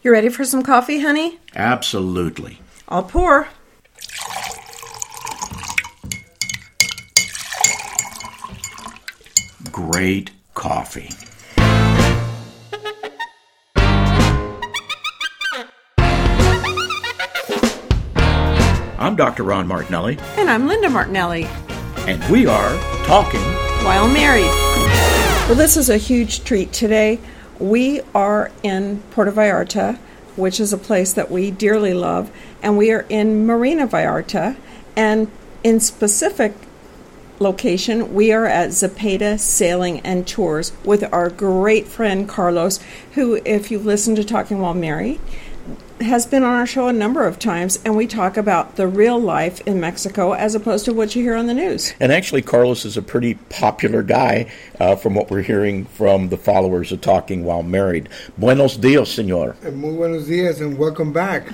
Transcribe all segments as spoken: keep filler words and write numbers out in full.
You ready for some coffee, honey? Absolutely. I'll pour. Great coffee. I'm Doctor Ron Martinelli. And I'm Linda Martinelli. And we are talking while married. Well, this is a huge treat today. We are in Puerto Vallarta, which is a place that we dearly love, and we are in Marina Vallarta, and in specific location, we are at Zepeda Sailing and Tours with our great friend Carlos, who, if you've listened to Talking While Married, has been on our show a number of times, and we talk about the real life in Mexico as opposed to what you hear on the news. And actually, Carlos is a pretty popular guy uh, from what we're hearing from the followers of Talking While Married. Buenos dias, señor. Muy buenos dias, and welcome back.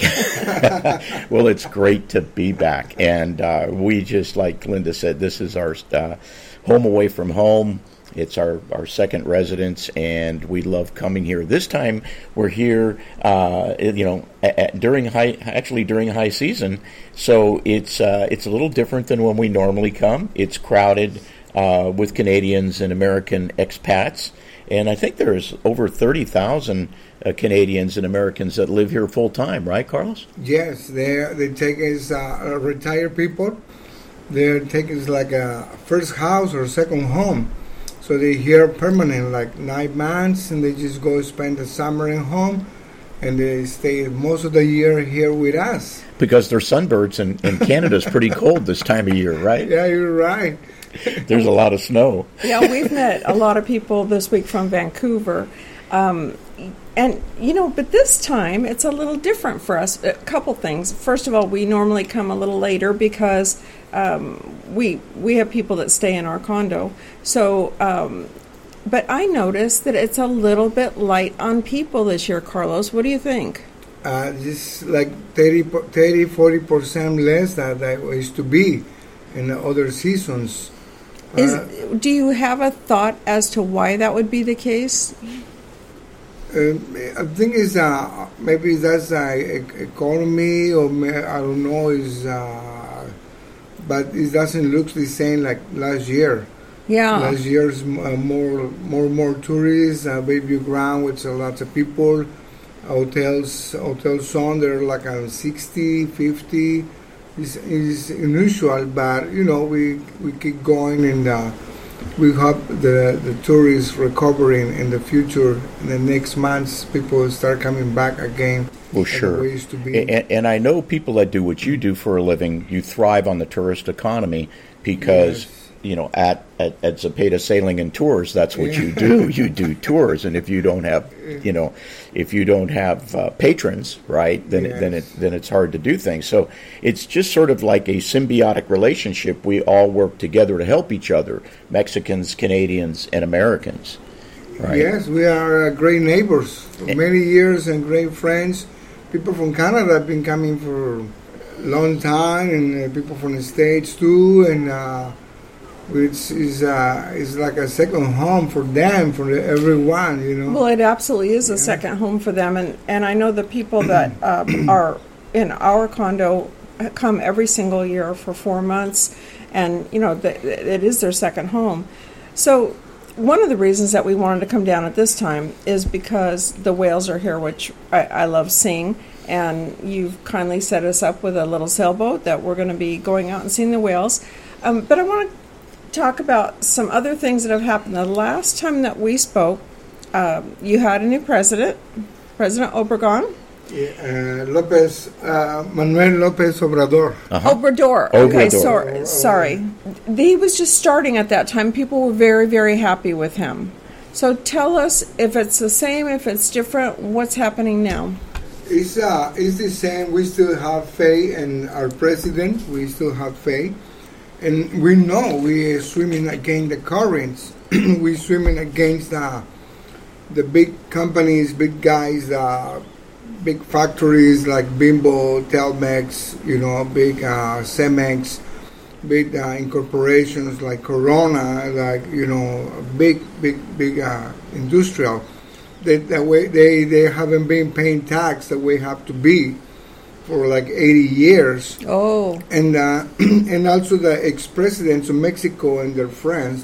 Well, it's great to be back. And uh, we just, like Linda said, this is our uh, home away from home. It's our, our second residence, and we love coming here. This time, we're here, uh, you know, at, at, during high, actually during high season. So it's uh, it's a little different than when we normally come. It's crowded uh, with Canadians and American expats, and I think there's over thirty thousand uh, Canadians and Americans that live here full time, right, Carlos? Yes, they they take us uh, retired people. They take us like a first house or second home. So they're here permanent, like nine months, and they just go spend the summer at home, and they stay most of the year here with us. Because they're sunbirds, and, and Canada's pretty cold this time of year, right? Yeah, you're right. There's a lot of snow. Yeah, we've met a lot of people this week from Vancouver. Um, and, you know, but this time it's a little different for us. A couple things. First of all, we normally come a little later because um, we we have people that stay in our condo. So, um, but I noticed that it's a little bit light on people this year, Carlos. What do you think? Uh, just like thirty, forty percent less than that used to be in the other seasons. Is, uh, do you have a thought as to why that would be the case? Uh, I think it's uh, maybe that's uh, economy, or I don't know. Is uh, but it doesn't look the same like last year. Yeah, last year's uh, more, more, more tourists. Uh, Baby Ground with a lot of people. Hotels, hotels on there like uh, sixty, fifty. It's, it's unusual, but you know we we keep going, and uh, we hope the the tourists recovering in the future. In the next months, people will start coming back again. Well, sure. The way it used to be. And, and I know people that do what you do for a living. You thrive on the tourist economy because yes. you know at, at at Zepeda Sailing and Tours, that's what yeah. you do. You do tours, and if you don't have you know if you don't have uh, patrons, right, then yes. it, then it then it's hard to do things. So it's just sort of like a symbiotic relationship. We all work together to help each other, Mexicans, Canadians, and Americans. Right? Yes, we are uh, great neighbors for many years and great friends. People from Canada have been coming for a long time, and uh, people from the States too, and uh, it's, it's, uh, it's like a second home for them, for everyone, you know. Well, it absolutely is a yeah. second home for them, and, and I know the people that um, are in our condo come every single year for four months, and, you know, the, it is their second home. So one of the reasons that we wanted to come down at this time is because the whales are here, which I, I love seeing, and you've kindly set us up with a little sailboat that we're going to be going out and seeing the whales. Um, but I want to talk about some other things that have happened. The last time that we spoke, uh, you had a new president, President Obregon. Yeah, uh, Lopez, uh, Manuel Lopez Obrador. Uh-huh. Obrador. Okay, Obrador. sorry. sorry. He was just starting at that time. People were very, very happy with him. So tell us if it's the same, if it's different, what's happening now? It's, uh, it's the same. We still have faith in our president. We still have faith. And we know we are swimming against the currents. We're swimming against uh, the big companies, big guys, uh, big factories like Bimbo, Telmex, you know, big uh, Cemex, big uh, incorporations like Corona, like, you know, big, big, big uh, industrial. they, the way they, they haven't been paying tax the way it have to be for like eighty years. Oh. And uh, and also the ex-presidents of Mexico and their friends,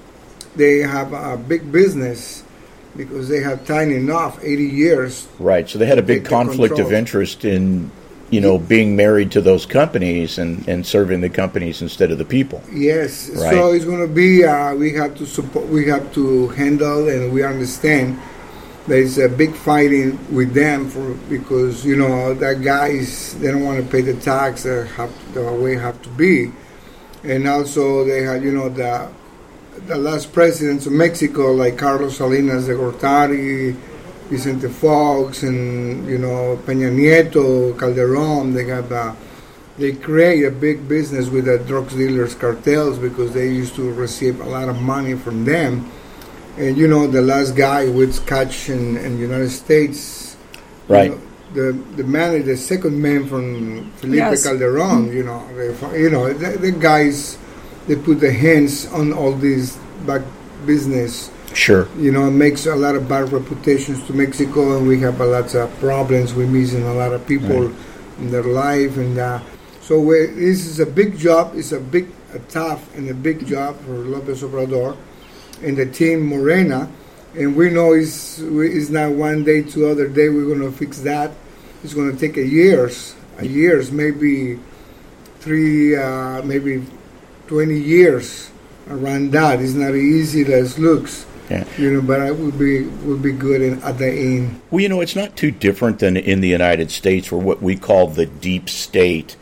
they have a big business because they have time enough, eighty years. Right, so they had a big conflict of interest in, you know, being married to those companies and, and serving the companies instead of the people. Yes, right. So it's going to be, uh, we have to support, we have to handle, and we understand there's a big fighting with them for because, you know, that guys, they don't want to pay the tax that have, the way it have to be. And also they had, you know, the the last presidents of Mexico, like Carlos Salinas de Gortari, Vicente Fox, and, you know, Peña Nieto, Calderón, they have, uh, they create a big business with the drug dealers cartels because they used to receive a lot of money from them. And, you know, the last guy with catch in the United States, right? You know, the the man, the second man from Felipe yes. Calderon, you know, they, you know, the, the guys, they put their hands on all this back business. Sure. You know, it makes a lot of bad reputations to Mexico, and we have a lot of problems. We're missing a lot of people right. in their life, and uh, so we, this is a big job. It's a big, a tough and a big job for López Obrador and the team Morena, and we know it's, it's not one day to other day we're going to fix that. It's going to take a years, a years, maybe three, uh, maybe twenty years around that. It's not easy as it looks, yeah. you know, but it would be would be good in, at the end. Well, you know, it's not too different than in the United States, where what we call the deep state,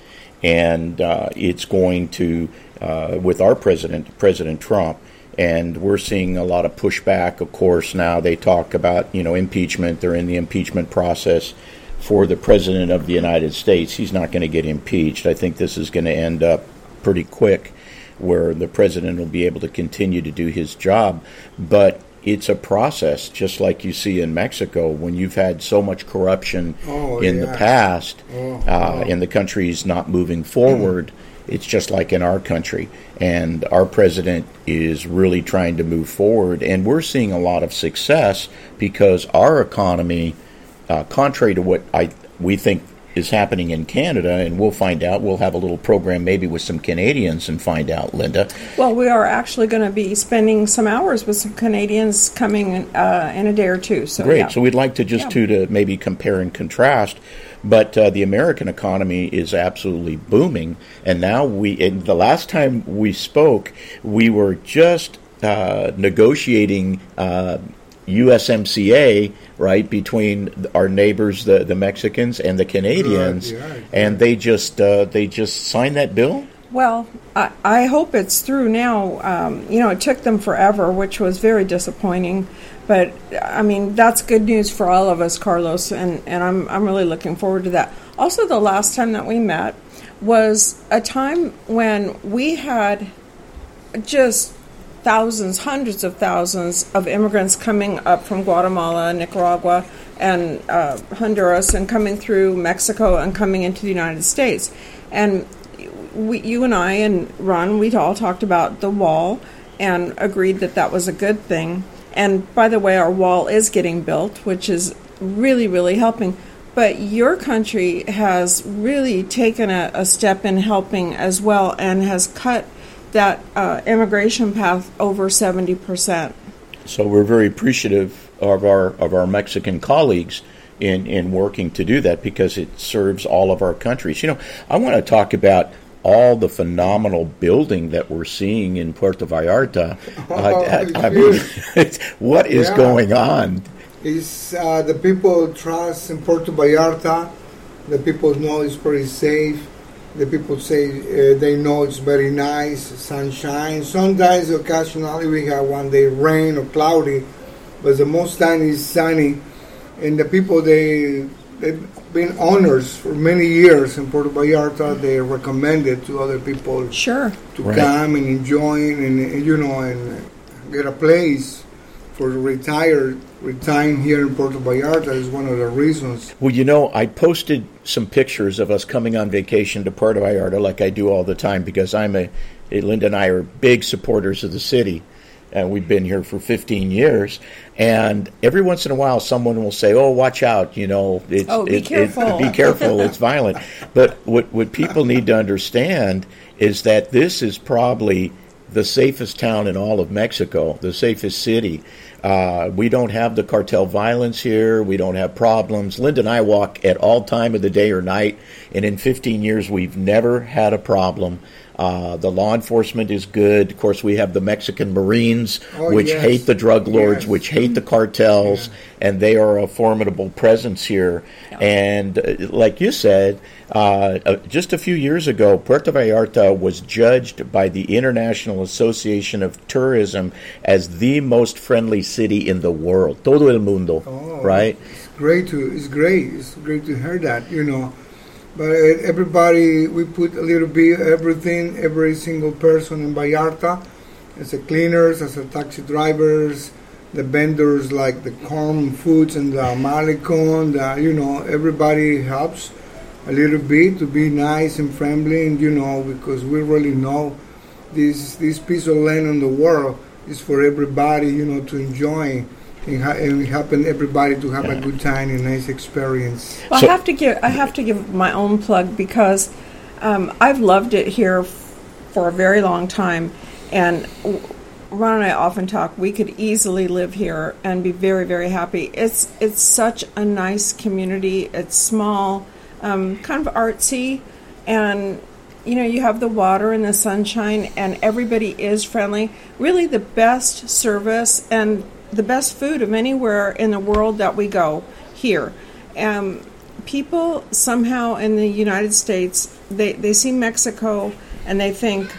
and uh, it's going to, uh, with our president, President Trump. And we're seeing a lot of pushback. Of course, now they talk about, you know, impeachment. They're in the impeachment process for the President of the United States. He's not going to get impeached. I think this is going to end up pretty quick, where the President will be able to continue to do his job. But it's a process, just like you see in Mexico, when you've had so much corruption oh, in yeah. the past, oh, uh, oh. and the country's not moving forward. Mm. It's just like in our country, and our president is really trying to move forward, and we're seeing a lot of success because our economy, uh, contrary to what I we think is happening in Canada, and we'll find out. We'll have a little program maybe with some Canadians and find out, Linda. Well, we are actually going to be spending some hours with some Canadians coming uh, in a day or two. So great. Yeah. So we'd like to just yeah. to, to maybe compare and contrast. But uh, the American economy is absolutely booming, and now we. And the last time we spoke, we were just uh, negotiating uh, U S M C A, right, between our neighbors, the, the Mexicans and the Canadians, Right, yeah, yeah. and they just uh, they just signed that bill. Well, I, I hope it's through now. Um, you know, it took them forever, which was very disappointing. But, I mean, that's good news for all of us, Carlos, and, and I'm I'm really looking forward to that. Also, the last time that we met was a time when we had just thousands, hundreds of thousands of immigrants coming up from Guatemala, Nicaragua, and uh, Honduras, and coming through Mexico and coming into the United States. And we, you and I and Ron, we all talked about the wall and agreed that that was a good thing. And by the way, our wall is getting built, which is really, really helping. But your country has really taken a, a step in helping as well, and has cut that uh, immigration path over seventy percent. So we're very appreciative of our of our Mexican colleagues in, in working to do that, because it serves all of our countries. You know, I want to talk about all the phenomenal building that we're seeing in Puerto Vallarta. Oh, uh, I mean, what is yeah. going on? It's, uh, the people trust in Puerto Vallarta. The people know it's very safe. The people say uh, they know it's very nice, sunshine. Sometimes, occasionally, we have one day rain or cloudy, but the most time is sunny. And the people, they, they've been owners for many years in Puerto Vallarta. They recommend it to other people Sure. to Right. come and enjoy and, and, you know, and get a place for retired. Retiring here in Puerto Vallarta is one of the reasons. Well, you know, I posted some pictures of us coming on vacation to Puerto Vallarta, like I do all the time, because I'm a, Linda and I are big supporters of the city. and we've been here for fifteen years. And every once in a while, someone will say, "Oh, watch out! You know, it's, oh, be it, careful! It, be careful! It's violent." But what what people need to understand is that this is probably the safest town in all of Mexico, the safest city. Uh, we don't have the cartel violence here. We don't have problems. Linda and I walk at all time of the day or night, and in fifteen years, we've never had a problem. Uh, the law enforcement is good. Of course, we have the Mexican Marines, oh, which yes. hate the drug lords, yes. which hate the cartels, yeah. and they are a formidable presence here. Yeah. And uh, like you said, uh, uh, just a few years ago, Puerto Vallarta was judged by the International Association of Tourism as the most friendly city in the world. Todo el mundo, oh, right? It's great to. It's great. It's great to hear that. You know. But everybody, we put a little bit everything, every single person in Vallarta, as a cleaners, as a taxi drivers, the vendors like the corn foods and the malecon, the, you know, everybody helps a little bit to be nice and friendly, and you know, because we really know this this piece of land in the world is for everybody, you know, to enjoy. And, ha- and helping everybody to have yeah. a good time and a nice experience. Well, so, I have to give I have to give my own plug because um, I've loved it here f- for a very long time, and Ron and I often talk. We could easily live here and be very, very happy. It's it's such a nice community. It's small, um, kind of artsy, and you know you have the water and the sunshine, and everybody is friendly. Really, the best service and the best food of anywhere in the world that we go here. Um, people somehow in the United States, they, they see Mexico and they think,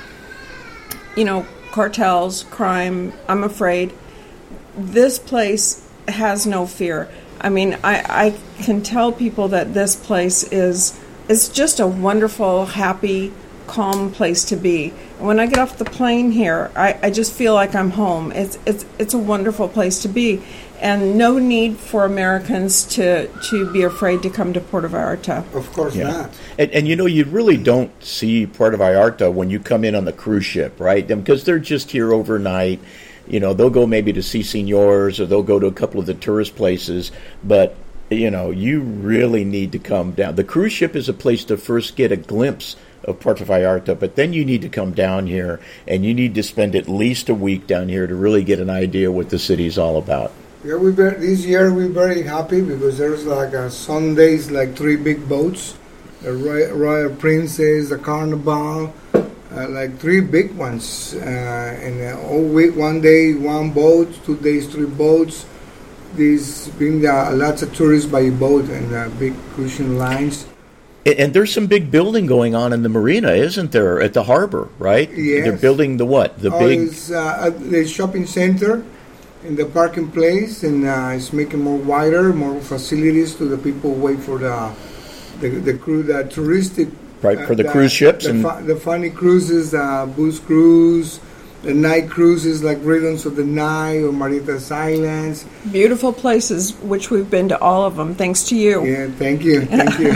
you know, cartels, crime, I'm afraid. This place has no fear. I mean, I, I can tell people that this place is is just a wonderful, happy, calm place to be. When I get off the plane here, I, I just feel like I'm home. It's it's it's a wonderful place to be, and no need for Americans to, to be afraid to come to Puerto Vallarta. Of course yeah. not. And, and you know, you really don't see Puerto Vallarta when you come in on the cruise ship, right? Because they're just here overnight. You know, they'll go maybe to see Señors, or they'll go to a couple of the tourist places, but you know, you really need to come down. The cruise ship is a place to first get a glimpse of Puerto Vallarta, but then you need to come down here, and you need to spend at least a week down here to really get an idea what the city's all about. Yeah, we be, this year we're very happy because there's like a Sundays, like three big boats, the Royal, Royal Princess, the Carnival, uh, like three big ones, uh, and uh, all week, one day, one boat, two days, three boats. These bring uh, lots of tourists by boat and uh, big cruising lines. And there's some big building going on in the marina, isn't there, at the harbor, right? Yes. They're building the what? The oh, big... It's uh, the shopping center in the parking place, and uh, it's making more wider, more facilities to the people wait for the the, the crew, the touristic... Right, uh, for the, the cruise ships. The, and fu- the funny cruises, the uh, booze cruise, the night cruises like Rhythms of the Night or Marieta's Islands. Beautiful places, which we've been to all of them, thanks to you. Yeah, thank you, thank you.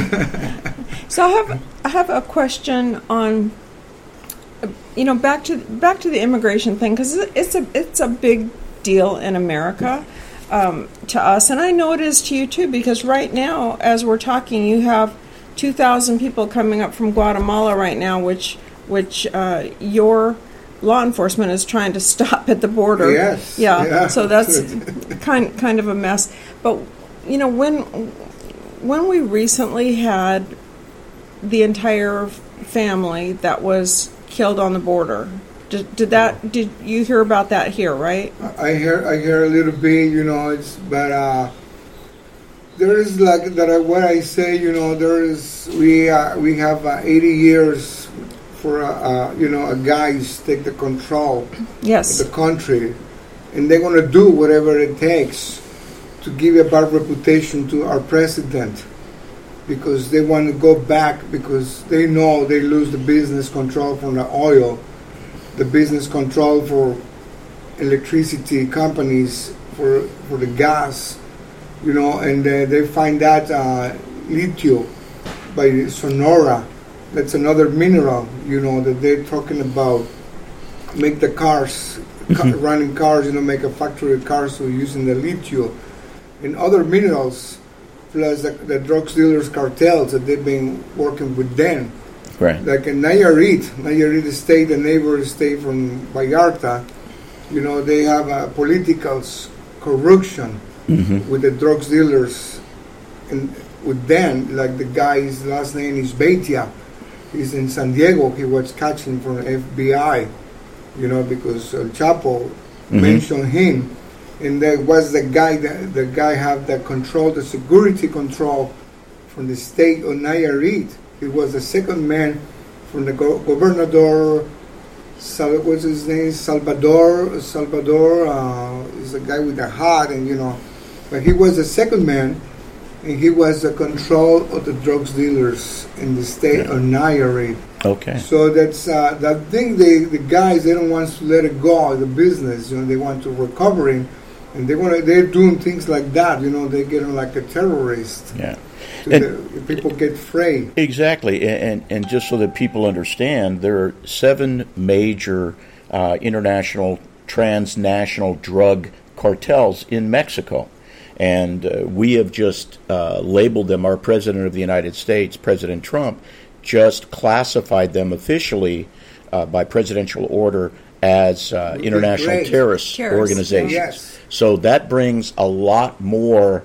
So I have I have a question on, you know, back to back to the immigration thing, because it's a it's a big deal in America um, to us, and I know it is to you too, because right now, as we're talking, you have two thousand people coming up from Guatemala right now, which which uh, your law enforcement is trying to stop at the border. Yes. Yeah. yeah. So that's kind kind of a mess. But you know, when when we recently had the entire family that was killed on the border, did, did that? Did you hear about that here? Right? I hear I hear a little bit. You know, it's but uh, there is like that. I, what I say, you know, there is we uh, we have uh, eighty years for uh, uh, you know a guys take the control Yes. of the country, and they're gonna do whatever it takes to give a bad reputation to our president, because they want to go back, because they know they lose the business control from the oil, the business control for electricity companies, for for the gas, you know, and uh, they find that uh, lithium by Sonora. That's another mineral, you know, that they're talking about. Make the cars ca- running cars, you know, make a factory cars so using the lithium and other minerals, plus the, the drugs dealers cartels that they've been working with them. Right. Like in Nayarit, Nayarit state, the neighbor state from Vallarta, you know, they have a political corruption mm-hmm. with the drugs dealers and with them, like the guy's last name is Beitia. He's in San Diego. He was catching from the F B I, you know, because El Chapo mm-hmm. mentioned him. And that was the guy that the guy have the control, the security control from the state of Nayarit. He was the second man from the go- governor, Sal- what's his name? Salvador. Salvador uh, is a guy with a hat, and you know, but he was the second man. And he was the control of the drugs dealers in the state yeah. of Nayarit. Okay. So that's uh, that thing. They the guys they don't want to let it go. The business, you know, they want to recover it, and they want to. They're doing things like that. You know, they're getting like a terrorist. Yeah. And the, people get afraid. Exactly, and and just so that people understand, there are seven major uh, international transnational drug cartels in Mexico. And uh, we have just uh, labeled them, our President of the United States, President Trump, just classified them officially uh, by presidential order as uh, international terrorist Terrorist, organizations. yes. So that brings a lot more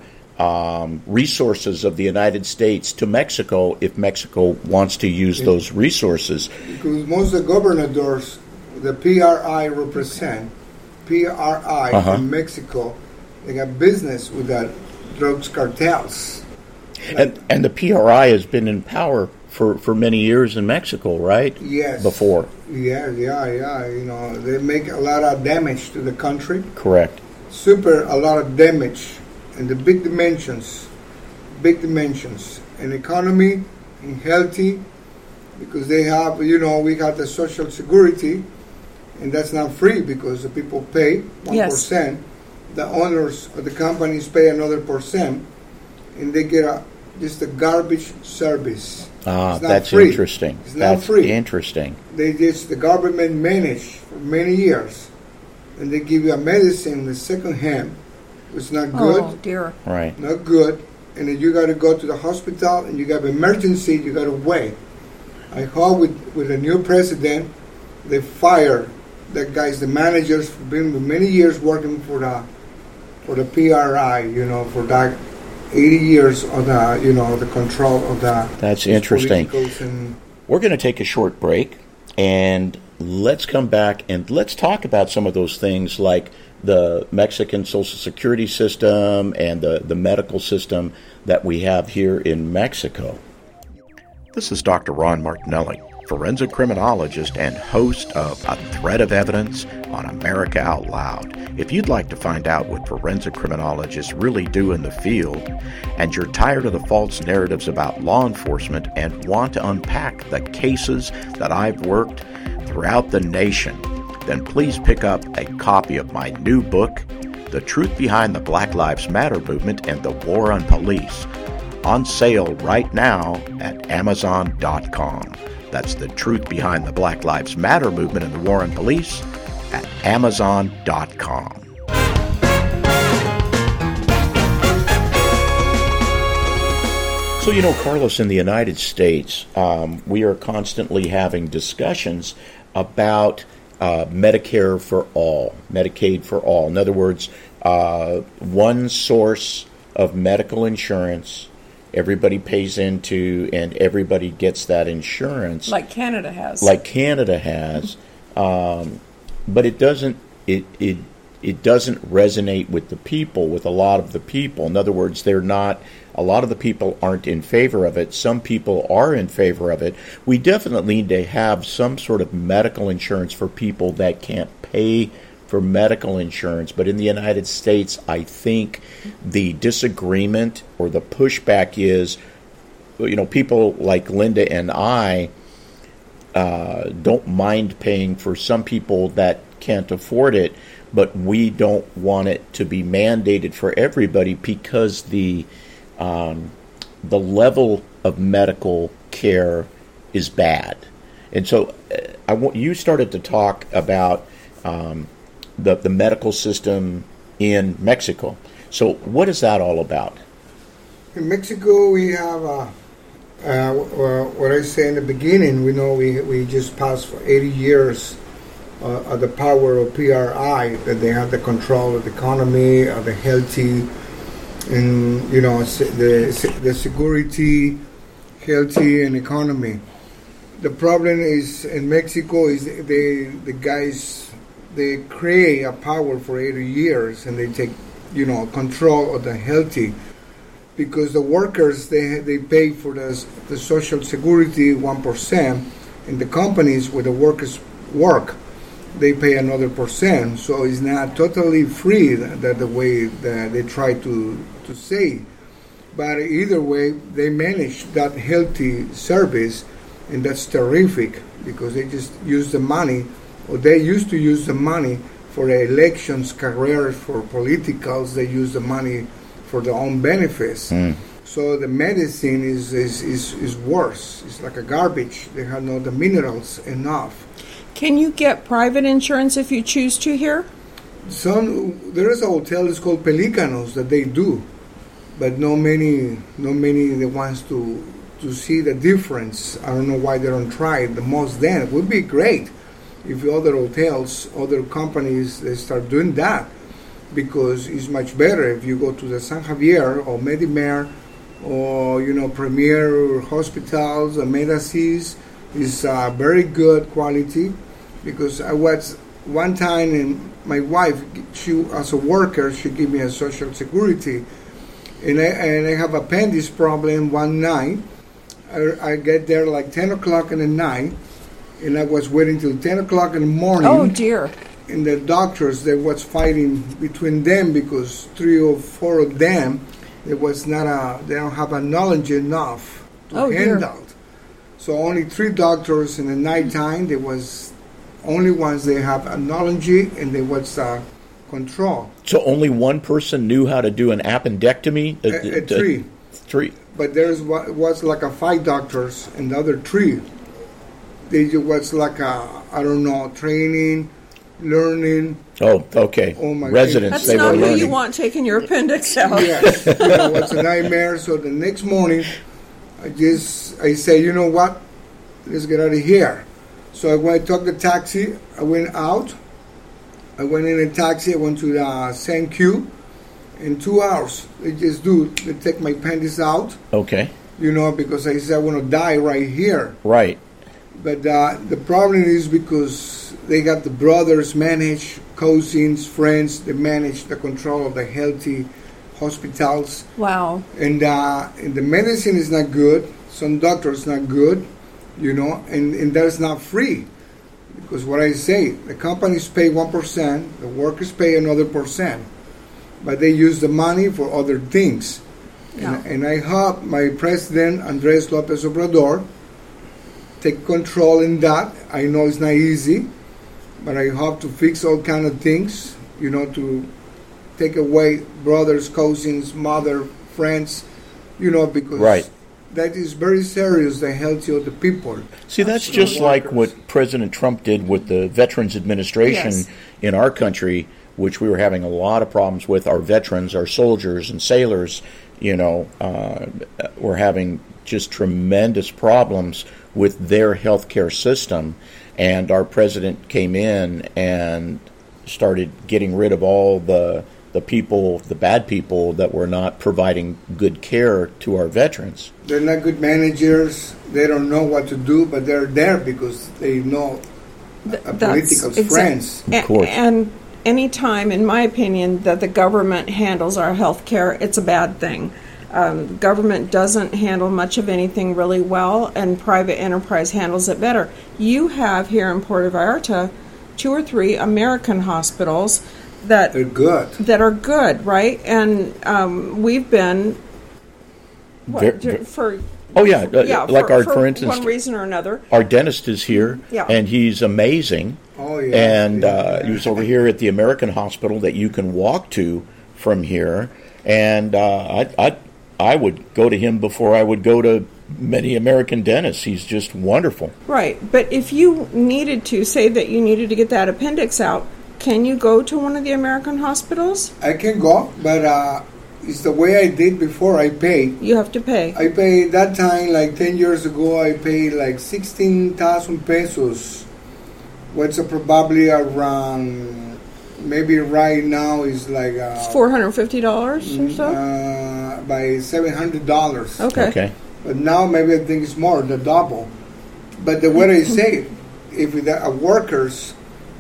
um, resources of the United States to Mexico if Mexico wants to use yeah. those resources. Because most of the governors, the P R I represent, P R I uh-huh. in Mexico, they got business with that drugs cartels. Like, and and the P R I has been in power for, for many years in Mexico, right? Yes. Before. Yeah, yeah, yeah. You know, they make a lot of damage to the country. Correct. Super, a lot of damage. And the big dimensions, big dimensions. In economy, in healthy, because they have, you know, we got the social security, and that's not free because the people pay one percent. Yes. The owners of the companies pay another percent, and they get a just a garbage service. Ah, it's not that's free. interesting. It's that's not free. Interesting. They just the government manage for many years, and they give you a medicine the second hand. It's not good. Oh dear. Right. Not good, and then you got to go to the hospital, and you got an emergency. You got to wait. I hope with with the new president, they fire that guys, the managers, for being many years working for the. For the P R I, you know, for that eighty years of the, you know, the control of the. That's interesting. And we're going to take a short break, and let's come back and let's talk about some of those things like the Mexican Social Security system and the, the medical system that we have here in Mexico. This is Doctor Ron Martinelli, forensic criminologist and host of A Thread of Evidence on America Out Loud. If you'd like to find out what forensic criminologists really do in the field, and you're tired of the false narratives about law enforcement and want to unpack the cases that I've worked throughout the nation, then please pick up a copy of my new book, The Truth Behind the Black Lives Matter Movement and the War on Police, on sale right now at amazon dot com. That's The Truth Behind the Black Lives Matter Movement and the War on Police at amazon dot com. So, you know, Carlos, in the United States, um, we are constantly having discussions about uh, Medicare for all, Medicaid for all. In other words, uh, one source of medical insurance everybody pays into, and everybody gets that insurance. Like Canada has. Like Canada has. um, but it doesn't it, it it doesn't resonate with the people, with a lot of the people. In other words, they're not, a lot of the people aren't in favor of it. Some people are in favor of it. We definitely need to have some sort of medical insurance for people that can't pay for medical insurance. But in the United States, I think the disagreement or the pushback is, you know, people like Linda and I uh, don't mind paying for some people that can't afford it, but we don't want it to be mandated for everybody because the um, the level of medical care is bad. And so uh, I want you started to talk about um, the, the medical system in Mexico. So what is that all about? In Mexico, we have, uh, uh, what I say in the beginning, we know we, we just passed for eighty years uh, of the power of P R I, that they have the control of the economy, of the healthy, and, you know, the, the security, healthy, and economy. The problem is in Mexico is they the guys they create a power for eighty years and they take you know control of the healthy, because the workers they they pay for the the social security one percent, and the companies where the workers work they pay another percent. So it's not totally free that, that the way that they try to to say, but either way they manage that healthy service. And that's terrific, because they just use the money, or they used to use the money for the elections, careers, for politicals. They use the money for their own benefits. Mm. So the medicine is, is, is, is worse. It's like a garbage. They have not the minerals enough. Can you get private insurance if you choose to here? Some there is a hotel it's called Pelicanos that they do, but no many, no many the ones to. to see the difference. I don't know why they don't try it the most then. It would be great if other hotels, other companies, they start doing that, because it's much better if you go to the San Javier or Medimer or, you know, Premier Hospitals or Medicis. Is uh, very good quality, because I was one time, and my wife, she as a worker, she gave me a social security, and I, and I have appendix problem one night. I, I get there like ten o'clock in the night, and I was waiting till ten o'clock in the morning. Oh, dear. And the doctors, they was fighting between them, because three or four of them, there was not a, they don't have a knowledge enough to oh, handle. Dear. So only three doctors in the nighttime, there was only ones they have a knowledge, and they was uh, control. So only one person knew how to do an appendectomy? A, a, a three. Three. But there was like a five doctors, and the other three, they was like a, I don't know, training, learning. Oh, okay. Oh my Residents, That's they not were who learning. you want taking your appendix out. Yes, you know, it's a nightmare. So the next morning, I just, I say, you know what, let's get out of here. So I went, took the taxi, I went out, I went in a taxi, I went to the Saint Q. In two hours, they just do, they take my appendix out. Okay. You know, because I said I want to die right here. Right. But uh, the problem is because they got the brothers manage, cousins, friends, they manage the control of the healthy hospitals. Wow. And, uh, and the medicine is not good. Some doctors not good, you know, and, and that's not free. Because what I say, the companies pay one percent, the workers pay another percent. But they use the money for other things. Yeah. And, and I hope my president, Andres Lopez Obrador, take control in that. I know it's not easy, but I hope to fix all kind of things, you know, to take away brothers, cousins, mother, friends, you know, because right. that is very serious, the health of the people. See, that's just like what President Trump did with the Veterans Administration yes. in our country, which we were having a lot of problems with. Our veterans, our soldiers and sailors, you know, uh, were having just tremendous problems with their healthcare system. And our president came in and started getting rid of all the the people, the bad people that were not providing good care to our veterans. They're not good managers. They don't know what to do, but they're there because they know Th- a political exa- friends. Of course. And any time, in my opinion, that the government handles our health care, it's a bad thing. Um, government doesn't handle much of anything really well, and private enterprise handles it better. You have here in Puerto Vallarta two or three American hospitals that They're good. that are good, right? And um, we've been what, Ver- ver- for Oh yeah, uh, yeah like for, our for for instance, one reason or another. our dentist is here, Yeah. and he's amazing. Oh yeah. And yeah, uh, yeah. he was over here at the American Hospital that you can walk to from here. And uh, I, I, I would go to him before I would go to many American dentists. He's just wonderful. Right, but if you needed to say that you needed to get that appendix out, can you go to one of the American hospitals? I can go, but uh, it's the way I did before. I paid. You have to pay. I paid that time, like ten years ago, I paid like sixteen thousand pesos. What's uh, probably around, maybe right now is like uh, It's four hundred fifty dollars or so? uh, by seven hundred dollars. Okay. Okay. But now maybe I think it's more, the double. But the way I say, if the uh, workers,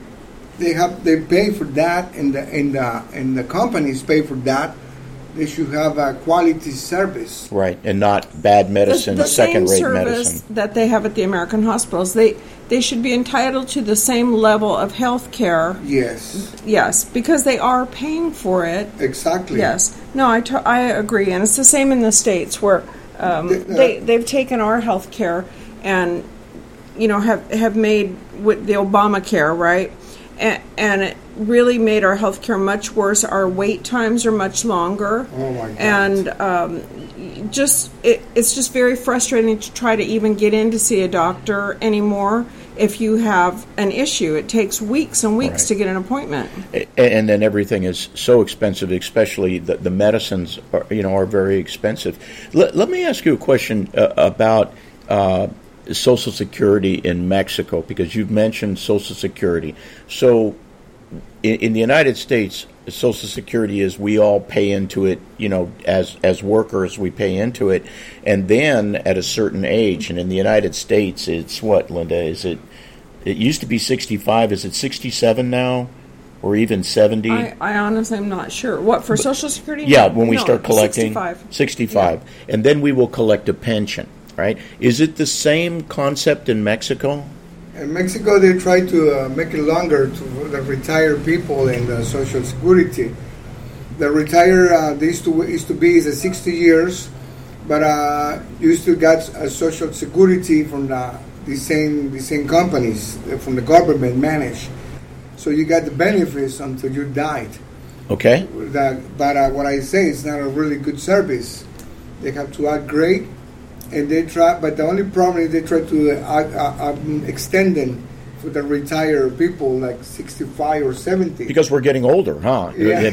they have they pay for that, and the and the and the companies pay for that, they should have a quality service. Right, and not bad medicine, the, the same second-rate service medicine. that they have at the American hospitals. They they should be entitled to the same level of health care. Yes, Yes, because they are paying for it. exactly. Yes. No, I, t- I agree. And it's the same in the States where um, The- uh, they, they've taken our health care and, you know, have, have made with the Obamacare, right? And, and it really made our health care much worse. Our wait times are much longer. Oh, my God. And um, just it, it's just very frustrating to try to even get in to see a doctor anymore if you have an issue. It takes weeks and weeks Right. to get an appointment. A- And then everything is so expensive, especially the, the medicines are, you know, are very expensive. Let, let me ask you a question uh, about uh, Social Security in Mexico, because you've mentioned Social Security. So in, in the United States, Social Security is we all pay into it, you know, as as workers, we pay into it. And then at a certain age, and in the United States, it's what, Linda? Is it, it used to be sixty-five. Is it sixty-seven now? Or even seventy? I, I honestly am not sure. What, for Social Security? Yeah, No, when we no, start collecting. sixty-five. sixty-five. And then we will collect a pension, right? Is it the same concept in Mexico? In Mexico, they try to uh, make it longer to the retired people in the Social Security. The retire uh, they used to used to be is uh, sixty years, but uh, you still got a Social Security from the the same the same companies uh, from the government managed. So you got the benefits until you died. Okay. That, but uh, what I say is not a really good service. They have to upgrade, and they try. But the only problem is they try to uh, uh, um, extend them for the retired people, like sixty-five or seventy. Because we're getting older, huh? Yeah.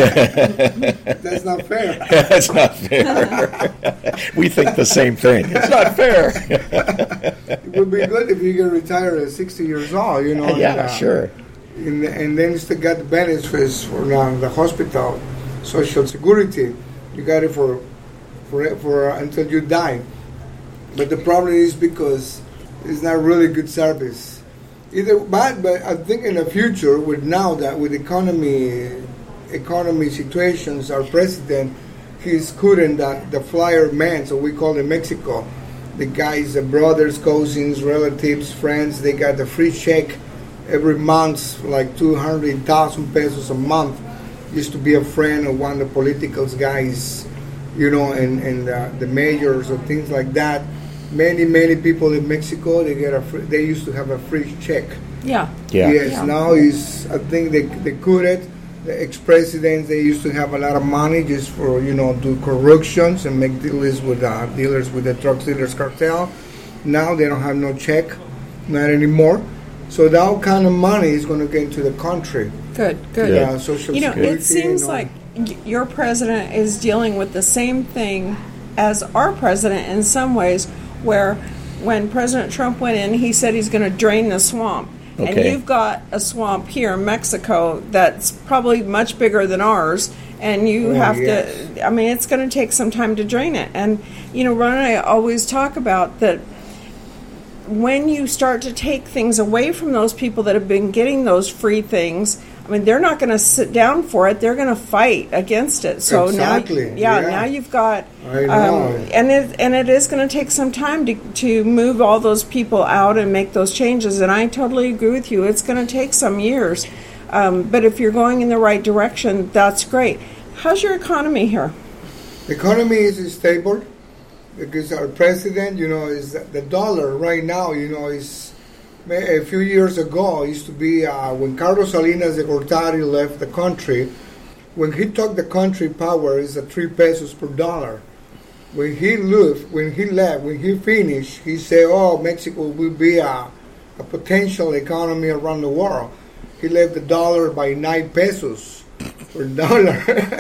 That's not fair. That's not fair. We think the same thing. It's not fair. It would be good if you get retired at sixty years old. You know. Yeah, and, uh, sure. And, and then you still got the benefits for uh, the hospital, Social Security. You got it for for for uh, until you die. But the problem is because it's not really good service. Either, but but I think in the future, with now that with economy economy situations, our president he's cutting that the flyer man, so we call it Mexico. The guys, the brothers, cousins, relatives, friends, they got the free check every month, like two hundred thousand pesos a month. Used to be a friend of one of the political guys, you know, and, and uh, the mayors or things like that. Many, many people in Mexico, they get a free, they used to have a free check. Yeah. Yeah. Yes, Yeah. now is I think they they cut it. The ex-presidents, they used to have a lot of money just for, you know, do corruptions and make deals with uh, dealers with the drug dealers cartel. Now they don't have no check, not anymore. So that kind of money is going to get into the country. Good, good. Yeah, Social You know, Security. it seems you know. like y- your president is dealing with the same thing as our president in some ways, where when President Trump went in, he said he's going to drain the swamp. And Okay. you've got a swamp here in Mexico that's probably much bigger than ours, and you Oh, have yes. to, I mean, it's going to take some time to drain it. And, you know, Ron and I always talk about that when you start to take things away from those people that have been getting those free things, I mean, they're not going to sit down for it. They're going to fight against it. So Exactly, now, yeah, yeah. now you've got, I know. um, and it and it is going to take some time to to move all those people out and make those changes. And I totally agree with you. It's going to take some years, um, but if you're going in the right direction, that's great. How's your economy here? The economy is stable because our president, you know, is the dollar right now, you know, is a few years ago, it used to be uh, when Carlos Salinas de Gortari left the country, when he took the country power, is at three pesos per dollar. When he left, when he left, when he finished, he said, oh, Mexico will be a, a potential economy around the world. he left the dollar by nine pesos per dollar.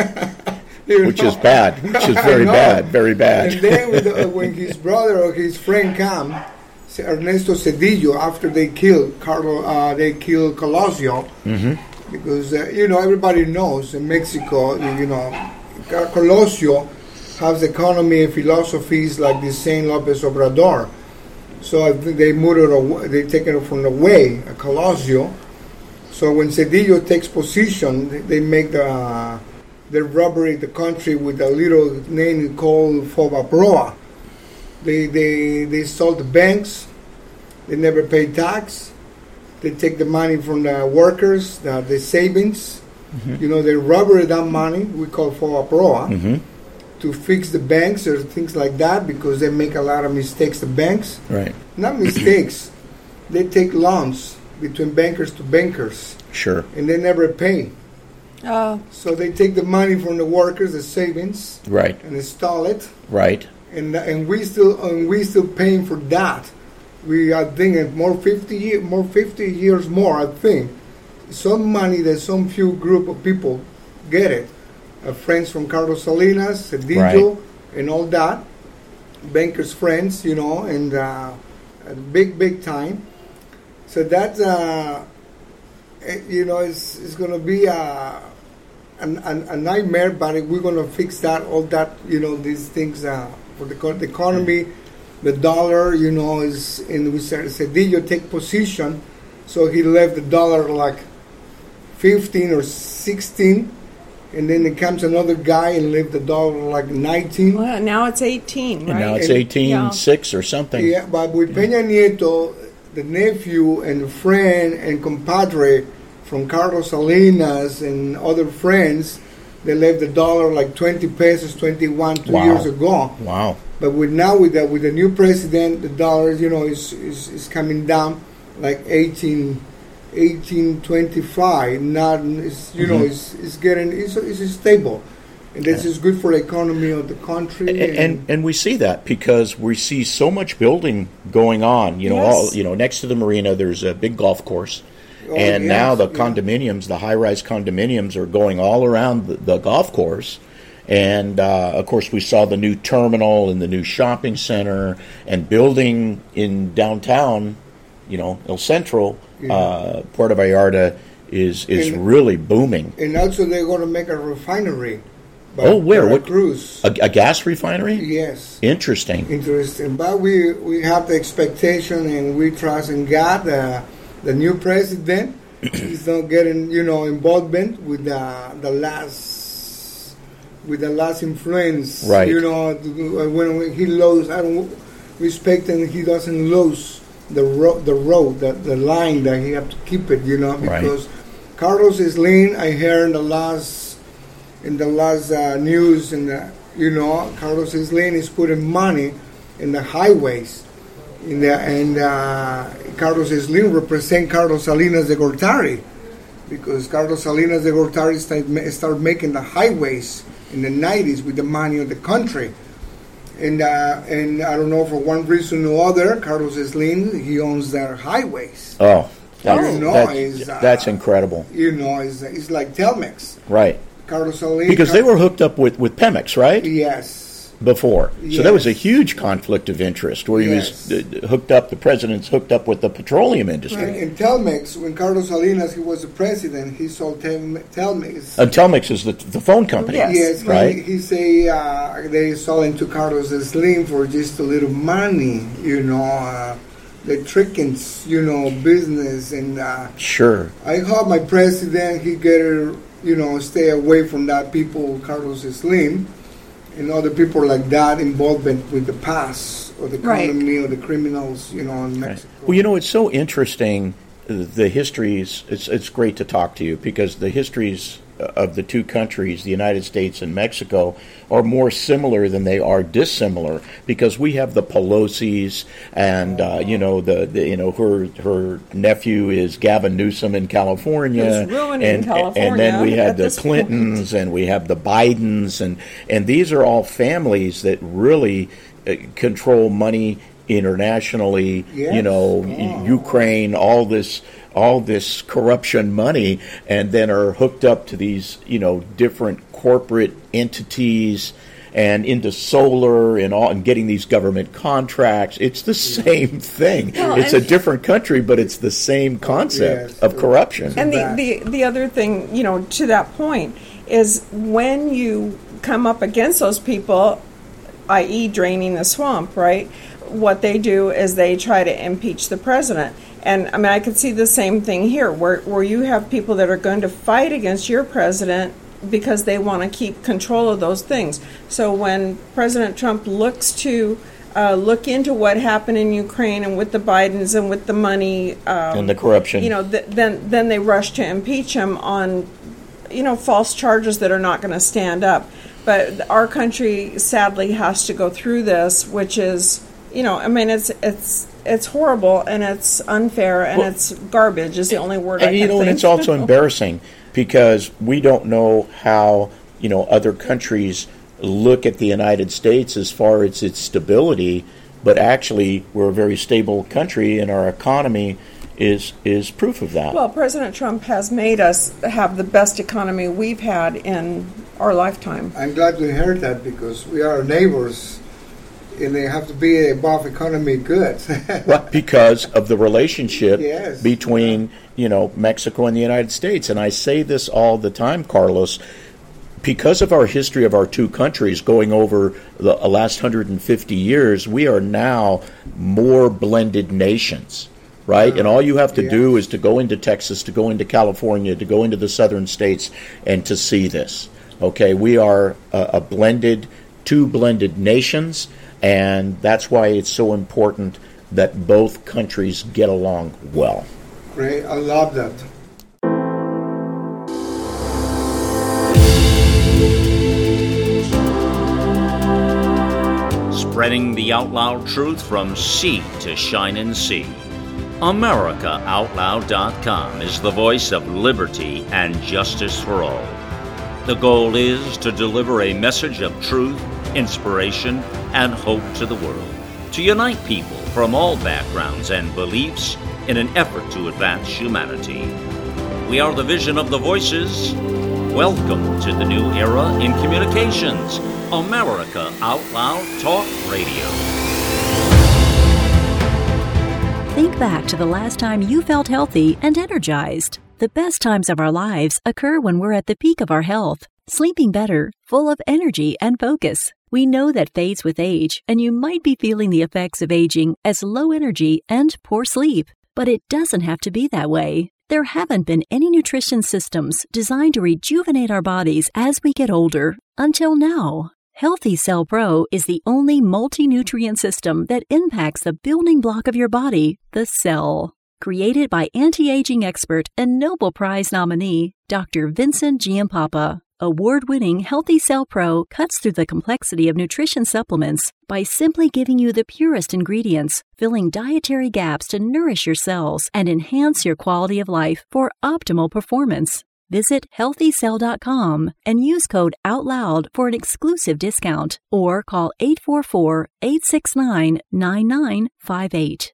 Which know? is bad. Which is very bad. Very bad. And then with the, when his brother or his friend come, Ernesto Zedillo, after they killed Carlos, uh, they killed Colosio, mm-hmm. because uh, you know everybody knows in Mexico, you know, Colosio has economy and philosophies like the Saint Lopez Obrador. So I think they moved it away, they taken it from the way, uh, Colosio. So when Zedillo takes position, they, they make the uh, they robbery the country with a little name called Fobaproa. They they they sold the banks. They never pay tax. They take the money from the workers, the, the savings. Mm-hmm. You know, they robbery that money. We call Fobaproa. Mm-hmm. To fix the banks or things like that, because they make a lot of mistakes. The banks, right? Not mistakes. They take loans between bankers to bankers. Sure. And they never pay. Oh. So they take the money from the workers, the savings, right, and install it, right. And and we still and we still paying for that. We are thinking more fifty year, more fifty years more. I think some money that some few group of people get it. Uh, friends from Carlos Salinas, Zedillo, right. And all that, bankers' friends, you know, and uh, big, big time. So that, uh, you know, it's, it's going to be a, a, a nightmare, but we're going to fix that, all that, you know, these things uh, for the, the economy. The dollar, you know, is in Zedillo take position, so he left the dollar like fifteen or sixteen. And then there comes another guy and left the dollar like nineteen. Well, now it's eighteen, right? And now it's eighteen yeah. six or something. Yeah, but with Peña Nieto, the nephew and the friend and compadre from Carlos Salinas and other friends, they left the dollar like twenty pesos, twenty-one, two wow. years ago. Wow. But with now with the, with the new president, the dollar, you know, is, is, is coming down like eighteen eighteen twenty-five. Not, it's, you mm-hmm. know, it's, it's getting, it's, it's stable. And this is good for the economy of the country. And, and, and, and we see that because we see so much building going on. You know, yes. all, you know, next to the marina, there's a big golf course. Oh, and yes, now the yeah. condominiums, the high-rise condominiums are going all around the, the golf course. And, uh, of course, we saw the new terminal and the new shopping center and building in downtown, you know, El Centro, yeah. uh, Puerto Vallarta is is and, really booming. And also they're going to make a refinery. Oh, where? What? Cruz. A, a gas refinery? Yes. Interesting. Interesting. But we, we have the expectation and we trust in God. Uh, the new president is not getting, you know, involvement with the, the last with the last influence. Right. You know, when he loses, I don't respect him. He doesn't lose the road, the road, the, the line that he have to keep it. You know, because right. Carlos Slim, I heard in the last in the last uh, news, in the you know, Carlos Slim is putting money in the highways. In the, and uh, Carlos Slim represent Carlos Salinas de Gortari, because Carlos Salinas de Gortari start, start making the highways in the nineties with the money of the country. And uh, and I don't know, for one reason or other, Carlos Slim, he owns their highways. Oh, that's, you know, that's, uh, that's incredible. You know, it's, it's like Telmex. Right. Carlos Slim. Because Car- they were hooked up with, with Pemex, right? Yes. Before. Yes. So that was a huge conflict of interest where he yes. was uh, hooked up, the president's hooked up with the petroleum industry. Right. And Telmex, when Carlos Salinas, he was the president, he sold Tel- Telmex. And Telmex is the the phone company. Yes, yes right. He, he say uh, they sold to Carlos Slim for just a little money, you know, uh, the tricking, you know, business. And uh, sure. I hope my president, he get, you know, stay away from that people, Carlos Slim. And other people like that involvement with the past or the economy right. or the criminals, you know, in Mexico. Right. Well, you know, it's so interesting, the histories. It's it's great to talk to you because the histories of the two countries, the United States and Mexico, are more similar than they are dissimilar because we have the Pelosi's and uh, you know the, the you know her her nephew is Gavin Newsom in California, He's ruining and California and then we had the this Clintons point. and we have the Bidens and and these are all families that really uh, control money internationally. Yes. You know, oh. Ukraine, all this. all this corruption money and then are hooked up to these, you know, different corporate entities and into solar and all, and getting these government contracts. It's the same thing. Well, it's a different country, but it's the same concept yes. of corruption. And the, the, the other thing, you know, to that point, is when you come up against those people, that is draining the swamp, right, what they do is they try to impeach the president. And, I mean, I could see the same thing here, where, where you have people that are going to fight against your president because they want to keep control of those things. So when President Trump looks to uh, look into what happened in Ukraine and with the Bidens and with the money um, and the corruption, you know, th- then then they rush to impeach him on, you know, false charges that are not going to stand up. But our country sadly has to go through this, which is, you know, I mean, it's it's it's horrible and it's unfair and well, it's garbage is the only word and, I can you know, think. And it's also embarrassing because we don't know how, you know, other countries look at the United States as far as its stability, but actually we're a very stable country and our economy is is proof of that. Well, President Trump has made us have the best economy we've had in our lifetime. I'm glad to hear that because we are neighbors and they have to be above economy goods. Well, because of the relationship yes. between, you know, Mexico and the United States. And I say this all the time, Carlos, because of our history of our two countries going over the last one hundred fifty years, we are now more blended nations. Right? Uh, and all you have to yeah. do is to go into Texas, to go into California, to go into the southern states, and to see this. Okay? We are a, a blended, two blended nations, and that's why it's so important that both countries get along well. Great. I love that. Spreading the out loud truth from sea to shining sea. America Out Loud dot com is the voice of liberty and justice for all. The goal is to deliver a message of truth, inspiration, and hope to the world, to unite people from all backgrounds and beliefs in an effort to advance humanity. We are the vision of the voices. Welcome to the new era in communications, America Out Loud Talk Radio. Think back to the last time you felt healthy and energized. The best times of our lives occur when we're at the peak of our health, sleeping better, full of energy and focus. We know that fades with age, and you might be feeling the effects of aging as low energy and poor sleep. But it doesn't have to be that way. There haven't been any nutrition systems designed to rejuvenate our bodies as we get older until now. Healthy Cell Pro is the only multi-nutrient system that impacts the building block of your body, the cell. Created by anti-aging expert and Nobel Prize nominee, Doctor Vincent Giampapa, award-winning Healthy Cell Pro cuts through the complexity of nutrition supplements by simply giving you the purest ingredients, filling dietary gaps to nourish your cells and enhance your quality of life for optimal performance. Visit healthy cell dot com and use code OUTLOUD for an exclusive discount or call eight four four, eight six nine, nine nine five eight.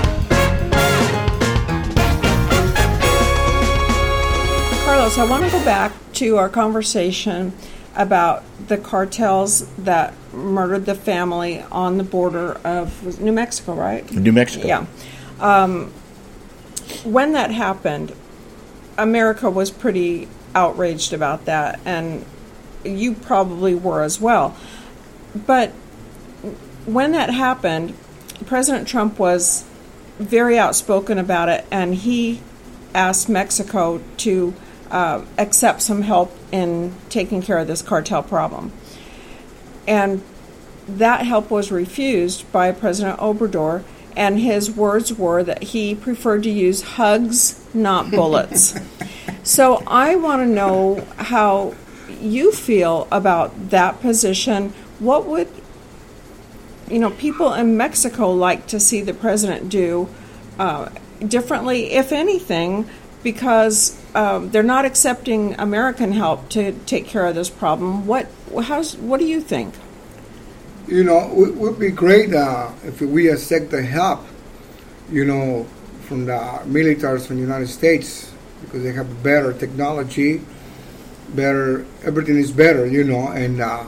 Carlos, I want to go back to our conversation about the cartels that murdered the family on the border of New Mexico, right? New Mexico. Yeah. Um, when that happened, America was pretty outraged about that, and you probably were as well. But when that happened, President Trump was very outspoken about it, and he asked Mexico to uh, accept some help in taking care of this cartel problem. And that help was refused by President Obrador, and his words were that he preferred to use hugs, not bullets. So I want to know how you feel about that position. What would, you know, people in Mexico like to see the president do uh, differently, if anything, because um, they're not accepting American help to take care of this problem? What, how's, what do you think? You know, it would be great uh, if we accept the help, you know, from the militaries from the United States because they have better technology, better, everything is better, you know, and uh,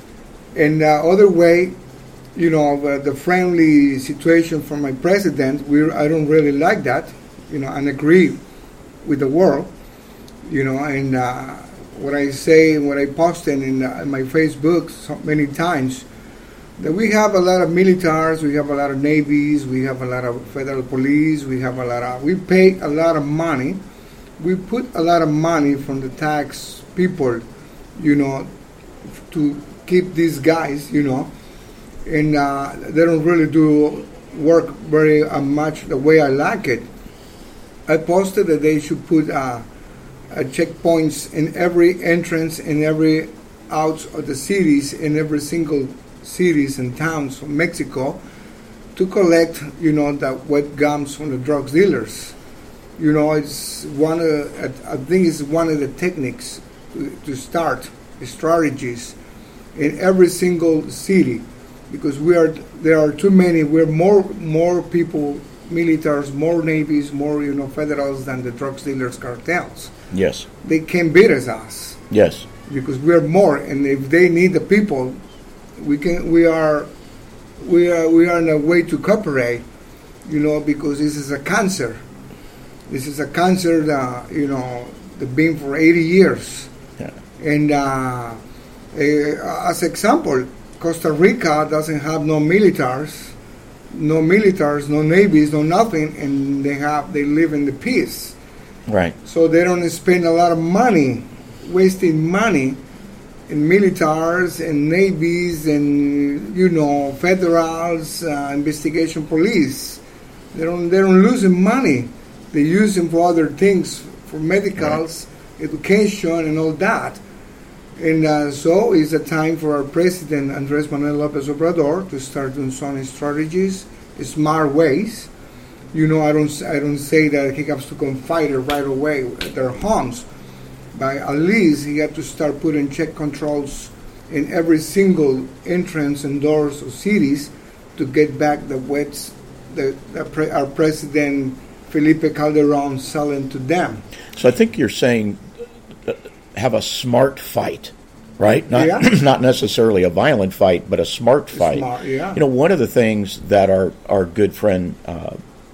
and the other way, you know, uh, the friendly situation for my president, we I don't really like that, you know, and agree with the world, you know, and uh, what I say, what I posted in, uh, in my Facebook so many times, that we have a lot of militaries, we have a lot of navies, we have a lot of federal police, we have a lot of, we pay a lot of money, we put a lot of money from the tax people, you know, to keep these guys, you know, and uh, they don't really do work very uh, much the way I like it. I posted that they should put uh, uh, checkpoints in every entrance, in every out of the cities, in every single cities and towns of Mexico to collect, you know, the wet gums from the drug dealers. You know, it's one of, I think it's one of the techniques to, to start strategies in every single city, because we are there are too many. We're more more people, militaries, more navies, more you know federals than the drug dealers cartels. Yes, they can beat us. us. Yes, because we're more, and if they need the people, we can. We are, we are, we are in a way to cooperate. You know, because this is a cancer. This is a cancer that you know that's been for eighty years, yeah. and uh, uh, as example, Costa Rica doesn't have no militaries, no militaries, no navies, no nothing, and they have they live in the peace. Right. So they don't spend a lot of money, wasting money in militaries and navies and you know federals, uh, investigation police. They don't they don't lose money. They use them for other things, for medicals, right. education, and all that. And uh, so it's a time for our president, Andrés Manuel López Obrador, to start doing some strategies, smart ways. You know, I don't, I don't say that he has to come fight it right away at their homes, but at least he has to start putting check controls in every single entrance and doors of cities to get back the wets that the pre- our president Felipe Calderón selling to them. So I think you're saying have a smart fight, right? Not yeah. not necessarily a violent fight, but a smart fight. Smart, yeah. You know, one of the things that our, our good friend uh,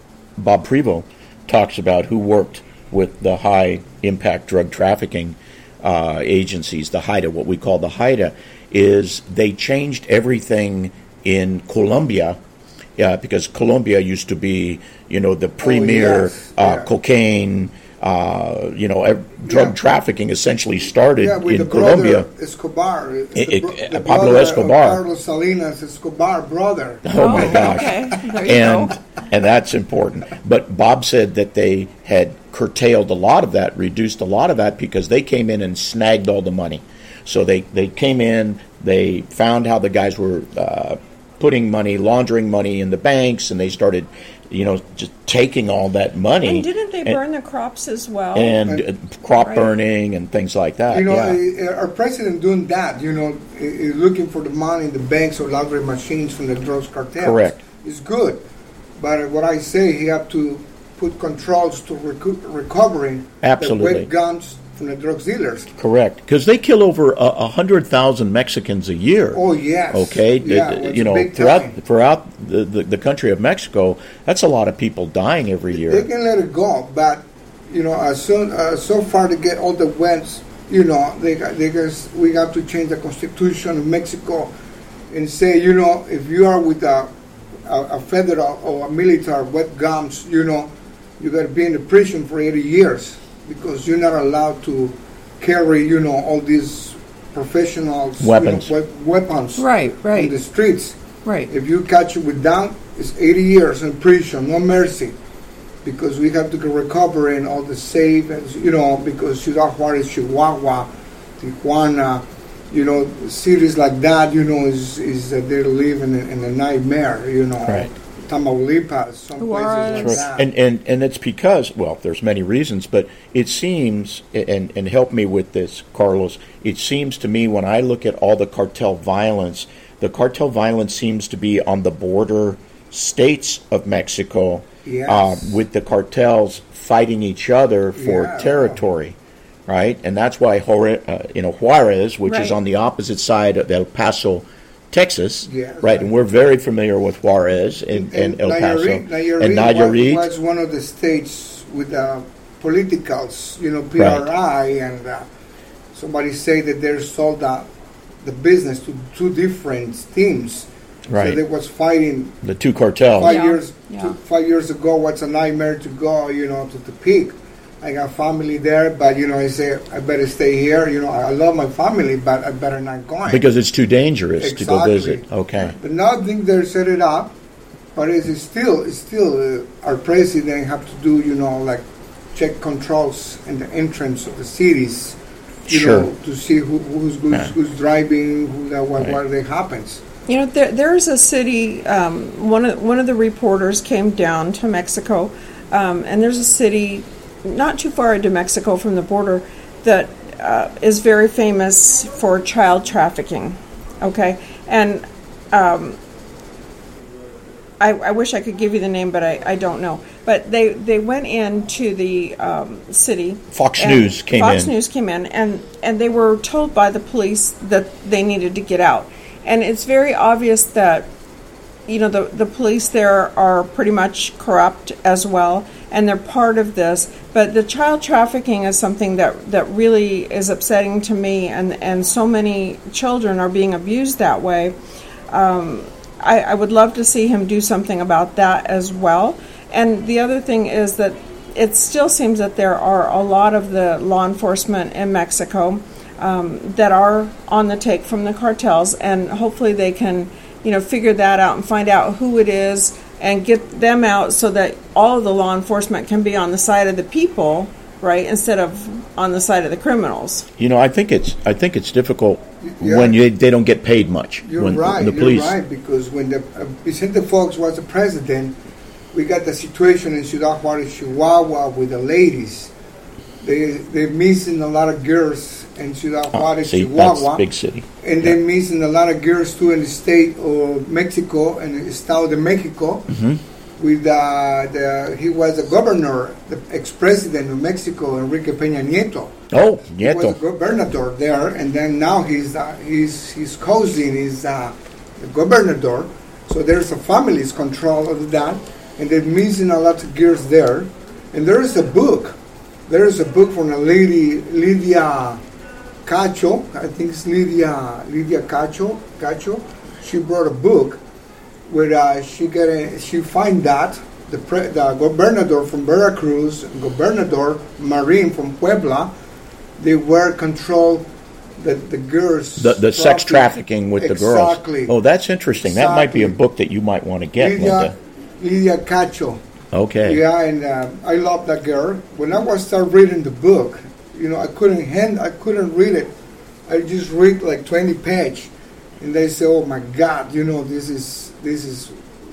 Bob Prevost talks about, who worked with the high-impact drug trafficking uh, agencies, the HIDTA, what we call the HIDTA, is they changed everything in Colombia. Yeah, because Colombia used to be, you know, the premier oh, yes. uh, yeah. cocaine, uh, you know, drug yeah. trafficking essentially started yeah, with in the Colombia. Brother Escobar, It, the, it, bro- the Pablo brother Escobar. Of Carlos Salinas Escobar, brother. Oh my gosh! Okay, there you and go. and that's important. But Bob said that they had curtailed a lot of that, reduced a lot of that because they came in and snagged all the money. So they they came in, they found how the guys were. Uh, putting money, laundering money in the banks, and they started, you know, just taking all that money. And didn't they and, burn the crops as well? And uh, crop right. burning and things like that. You know, yeah. uh, our president doing that, you know, uh, looking for the money in the banks or laundering machines from the drugs cartels. Correct. Is good. But what I say, he have to put controls to recu- recovering Absolutely. the wet guns from the drug dealers. Correct, because they kill over a, a hundred thousand Mexicans a year. Oh yes. Okay, yeah, uh, it's you know, big throughout time. throughout the, the, the country of Mexico, that's a lot of people dying every year. They can let it go, but you know, as soon uh, so far to get all the wets, you know, they got, they guys we have to change the constitution of Mexico and say, you know, if you are with a a, a federal or a military wet gums, you know, you got to be in the prison for eighty years. Because you're not allowed to carry, you know, all these professionals weapons, you know, we- weapons, Right, right. in the streets. Right. If you catch it with that, it's eighty years in prison, no mercy, because we have to go recovering all the safe, and, you know, because Ciudad Juarez, Chihuahua, Tijuana, you know, cities like that, you know, is is uh, they're living in, in a nightmare, you know. Right. Tamaulipas, some Juarez. places like Right. that. And, and and it's because, well, there's many reasons, but it seems, and, and help me with this, Carlos, it seems to me when I look at all the cartel violence, the cartel violence seems to be on the border states of Mexico Yes. uh, with the cartels fighting each other for Yeah. territory, right? And that's why Juarez, uh, you know, Juarez, which is Right. on the opposite side of El Paso, Texas, Yeah, right? right. And we're very familiar with Juarez and, and, El Paso. Nayarit, Nayarit and Nayarit. was, was one of the states with uh, politicals, you know, P R I, and uh, somebody say that they sold uh, the business to two different teams. Right. So they was fighting The two cartels. five Yeah, years yeah. two, five years ago. What's a nightmare to go, you know, to the peak. I got family there, but you know, I say I better stay here. You know, I love my family, but I better not go. Because it's too dangerous to go Exactly. visit. Okay. But now I think they're set it up, but it's still, it's still uh, our president have to do, you know, like check controls in the entrance of the cities, you Sure. know, to see who, who's who's, Yeah. who's driving, who that what, Right. what they happens. You know, there, there's a city. Um, one of one of the reporters came down to Mexico, um, and there's a city not too far into Mexico from the border that uh, is very famous for child trafficking. Okay, and um, I, I wish I could give you the name, but I, I don't know. But they, they went into the um, city. Fox and News came Fox in. News came in, and, and they were told by the police that they needed to get out. And it's very obvious that, you know, the, the police there are pretty much corrupt as well, and they're part of this. But the child trafficking is something that, that really is upsetting to me, and, and so many children are being abused that way. Um, I, I would love to see him do something about that as well. And the other thing is that it still seems that there are a lot of the law enforcement in Mexico um, that are on the take from the cartels, and hopefully they can, you know, figure that out and find out who it is and get them out so that all of the law enforcement can be on the side of the people, right, instead of on the side of the criminals. You know, I think it's I think it's difficult Yeah. when you, they don't get paid much. You're when right. the police. You're right, because when the uh, Vicente Fox was the president, we got the situation in Ciudad Juarez, Chihuahua, with the ladies. They they're missing a lot of girls in Ciudad Oh, Juarez, see, Chihuahua, that's a big city. and they're missing a lot of girls too in the state of Mexico and the Estado de Mexico. Mhm. With uh, the he was the governor, the ex-president of Mexico, Enrique Peña Nieto. Oh, He was a Nieto. governor there, and then now he's uh, his his cousin is uh, the governor. So there's a family's control of that, and they're missing a lot of girls there. And there is a book. There is a book from a lady, Lydia Cacho. I think it's Lydia Lydia Cacho. Cacho. She brought a book where uh, she get a, she find that the pre, the governor from Veracruz, governor Marin from Puebla, they were control the the girls The the sex traffic- trafficking with the girls. Exactly. Oh, that's interesting. That might be a Exactly. book that you might want to get, Lydia, Linda. Lydia Cacho. Okay. Yeah, and uh, I love that girl. When I was start reading the book, you know, I couldn't hand, I couldn't read it. I just read like twenty page, and they say, "Oh my God, you know, this is this is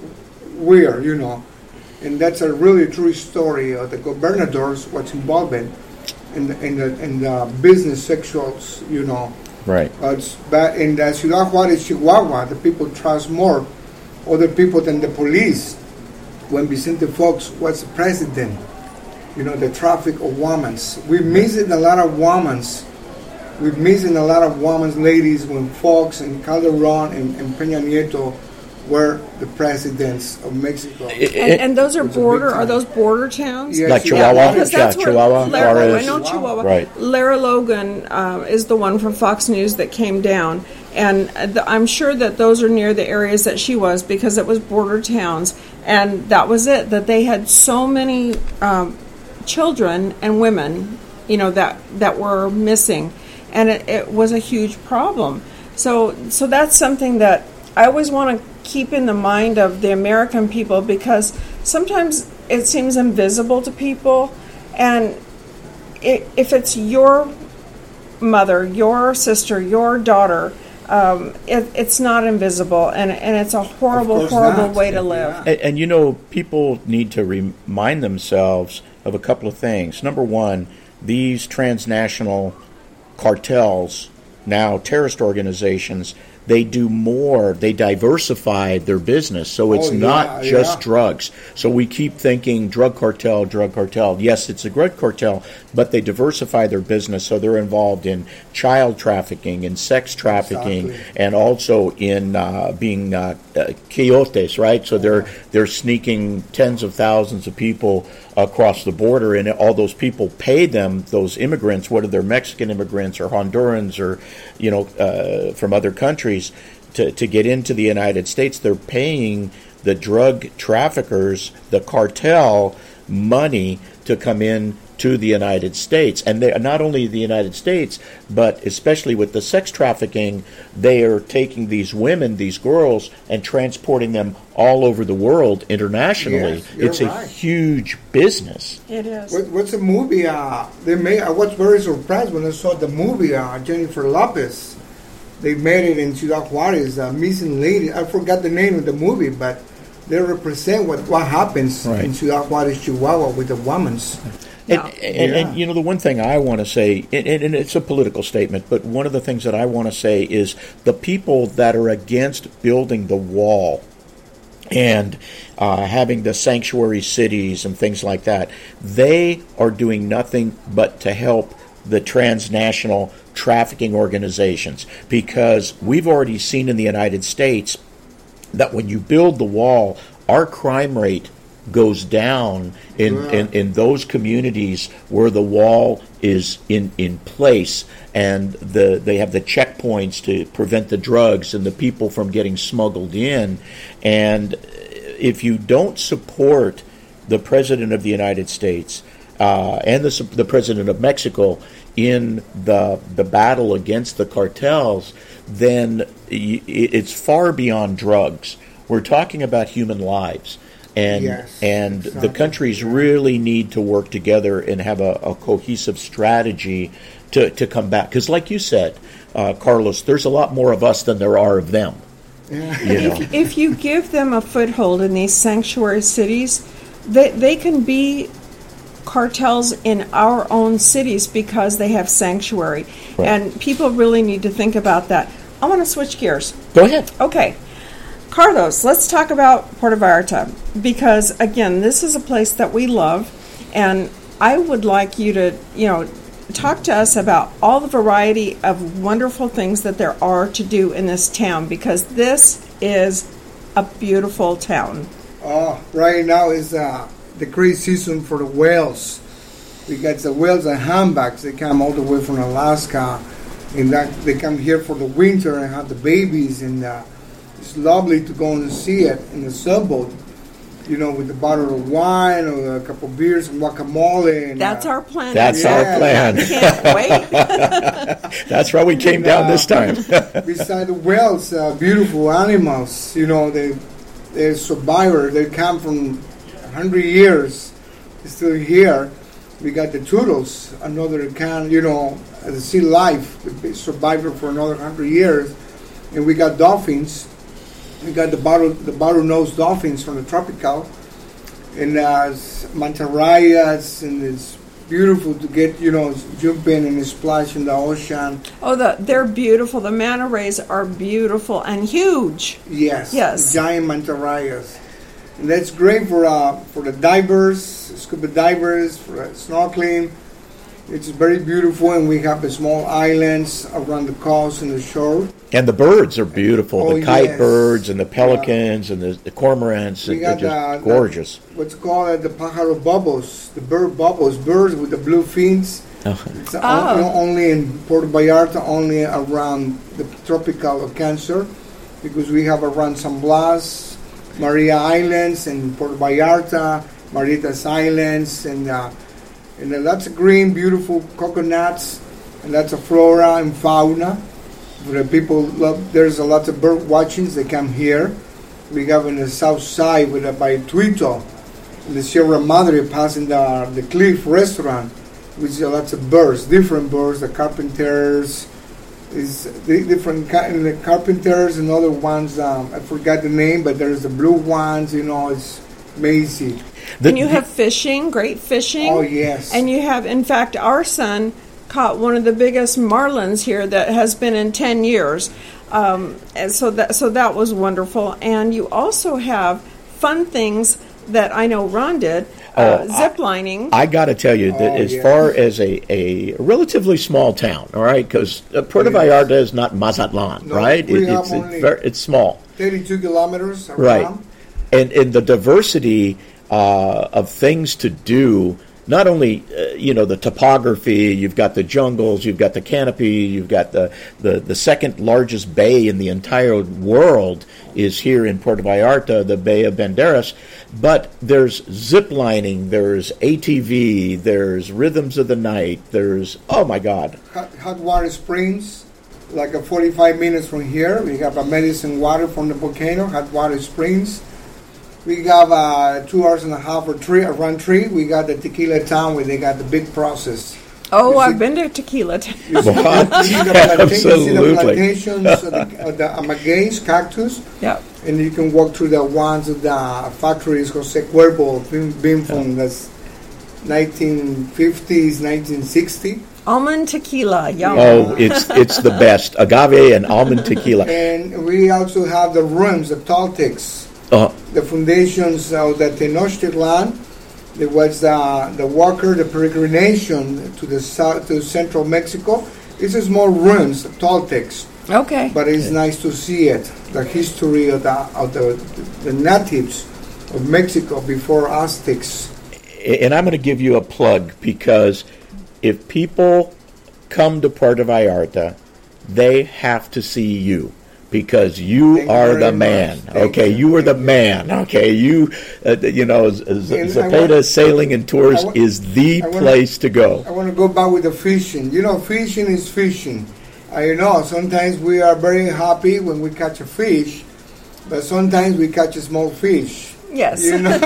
weird," you know, and that's a really true story of the governors, what's involved in, in the, in the, in the business sexuals, you know. Right. Uh, it's bad. In the Ciudad Juarez, Chihuahua, the people trust more other people than the police. When Vicente Fox was president, you know, the traffic of women. We're missing a lot of women. We're missing a lot of women, ladies, when Fox and Calderon and, and Peña Nieto were the presidents of Mexico. It- And, and those are It's a big border, are time. those border towns? Yeah, Like Chihuahua. Chihuahua, Because yeah, that's where Chihuahua, Lara, Juarez. I know Chihuahua. Right. Lara Logan uh, is the one from Fox News that came down, and the, I'm sure that those are near the areas that she was because it was border towns, and that was it. That they had so many um, children and women, you know, that that were missing, and it, it was a huge problem. So, so that's something that I always want to keep in the mind of the American people, because sometimes it seems invisible to people, and it, if it's your mother, your sister, your daughter, um, it, it's not invisible, and and it's a horrible, course horrible not. way to live. Yeah. And, and you know, people need to remind themselves of a couple of things. Number one, these transnational cartels, now terrorist organizations, they do more. They diversify their business, so it's Oh, yeah, not just yeah. drugs. So we keep thinking drug cartel, drug cartel. Yes, it's a drug cartel, but they diversify their business, so they're involved in child trafficking and sex trafficking, Exactly. and also in uh, being uh, uh, coyotes, right? So they're they're sneaking tens of thousands of people across the border, and all those people pay them, those immigrants, whether they're Mexican immigrants or Hondurans or, you know, uh, from other countries, to, to get into the United States. They're paying the drug traffickers, the cartel, money to come in to the United States. And they, not only the United States, but especially with the sex trafficking, they are taking these women, these girls, and transporting them all over the world internationally. Yes, you're it's right. a huge business. It is. What, what's a movie? Uh, they made. I was very surprised when I saw the movie. Uh, Jennifer Lopez. They made it in Ciudad Juarez. Uh, Missing Lady. I forgot the name of the movie, but they represent what what happens Right. in Ciudad Juarez, Chihuahua, with the women's. And, Yeah. and, and, Yeah. you know, the one thing I want to say, and, and it's a political statement, but one of the things that I want to say is the people that are against building the wall and uh, having the sanctuary cities and things like that, they are doing nothing but to help the transnational trafficking organizations, because we've already seen in the United States that when you build the wall, our crime rate goes down in, Yeah. in, in those communities where the wall is in, in place, and the they have the checkpoints to prevent the drugs and the people from getting smuggled in. And if you don't support the President of the United States uh, and the, the President of Mexico in the the battle against the cartels, then y- it's far beyond drugs. We're talking about human lives. And Yes, and the exactly. countries really need to work together and have a, a cohesive strategy to, to come back. Because like you said, uh, Carlos, there's a lot more of us than there are of them. You know? If, if you give them a foothold in these sanctuary cities, they, they can be cartels in our own cities because they have sanctuary. Right. And people really need to think about that. I want to switch gears. Go ahead. Okay. Carlos, let's talk about Puerto Vallarta, because again, this is a place that we love, and I would like you to, you know, talk to us about all the variety of wonderful things that there are to do in this town, because this is a beautiful town. Oh, right now is uh, the great season for the whales. We got the whales and humpbacks. They come all the way from Alaska, and that they come here for the winter and have the babies, and uh, it's lovely to go and see it in the sailboat. You know, with a bottle of wine or a couple of beers and guacamole. And, That's uh, our plan. That's Yeah. our plan. Can't wait. That's why we came And, down uh, this time. beside the whales, uh, beautiful animals. You know, they they're survivors. They come from a hundred years, they're still here. We got the turtles, another kind. You know, the sea life, the survivor for another hundred years, and we got dolphins. We got the bottle, the bottle-nosed dolphins from the tropical, and uh, manta rayas, and it's beautiful to get, you know, jump in and splash in the ocean. Oh, the, they're beautiful. The manta rays are beautiful and huge. Yes, Yes. the giant manta rayas, and that's great for uh, for the divers, scuba divers, for uh, snorkeling. It's very beautiful, and we have the small islands around the coast and the shore. And the birds are beautiful. Oh, the kite yes. birds and the pelicans and the, the cormorants. We They're got just uh, the- gorgeous. what's called uh, the pájaro bubbles, the bird bubbles, birds with the blue fins. Oh. It's uh, Oh. not only in Puerto Vallarta, only around the tropical of Cancer, because we have around San Blas, Maria Islands, and Puerto Vallarta, Maritas Islands, and uh, and uh, lots of green, beautiful coconuts, and lots of flora and fauna. For the people, love, there's a lot of bird watchings. They come here. We have on the south side with uh, by Tuito, in the Sierra Madre, passing the the Cliff Restaurant, which is lots of birds, different birds. The carpenters, is the different kind the carpenters and other ones. Um, I forgot the name, but there's the blue ones. You know, it's amazing. The- And you have fishing, great fishing. Oh yes. And you have, in fact, our son caught one of the biggest marlins here that has been in ten years. Um, and so that so that was wonderful. And you also have fun things that I know Ron did, uh, Oh, zip lining. I got to tell you that Oh, as yes. far as a, a relatively small town, all right, because uh, Puerto Yes. Vallarta is not Mazatlan, No, right? we have it's, only- it's, ver- it's small. thirty-two kilometers around. Right. And and the diversity uh, of things to do, not only, uh, you know, the topography, you've got the jungles, you've got the canopy, you've got the, the, the second largest bay in the entire world is here in Puerto Vallarta, the Bay of Banderas. But there's zip lining, there's A T V, there's Rhythms of the Night, there's, oh my God. Hot, hot water springs, like a forty-five minutes from here. We have a medicine water from the volcano, hot water springs. We got uh, two hours and a half or three, around three. We got the tequila town where they got the big process. oh, You I've see- been to Tequila Town. You see, you see the planta- you see the Absolutely. plantations of the, of the amague's cactus, Yep. and you can walk through the ones of the factories. Jose Cuervo, been, been from the nineteen fifties, nineteen sixty. Almond tequila, yum. Oh, it's it's the best. Agave and almond tequila. And we also have the rooms, the Toltecs, Uh, the foundations of the Tenochtitlan. There was uh, the Walker, the peregrination to the south, to central Mexico. It's a small ruins, the Toltecs, Okay. but it's nice to see it. The history of the of the, the natives of Mexico before Aztecs. And I'm going to give you a plug because if people come to Puerto Vallarta, they have to see you because you Thank you are very the much. man. Thank Okay, you. you are the Thank you. man. Okay, you, uh, you know, Z- Z- And I Zapata want- Sailing and Tours I wa- is the I wanna- place to go. I want to go back with the fishing. You know, fishing is fishing. I know sometimes we are very happy when we catch a fish, but sometimes we catch a small fish. Yes. You know,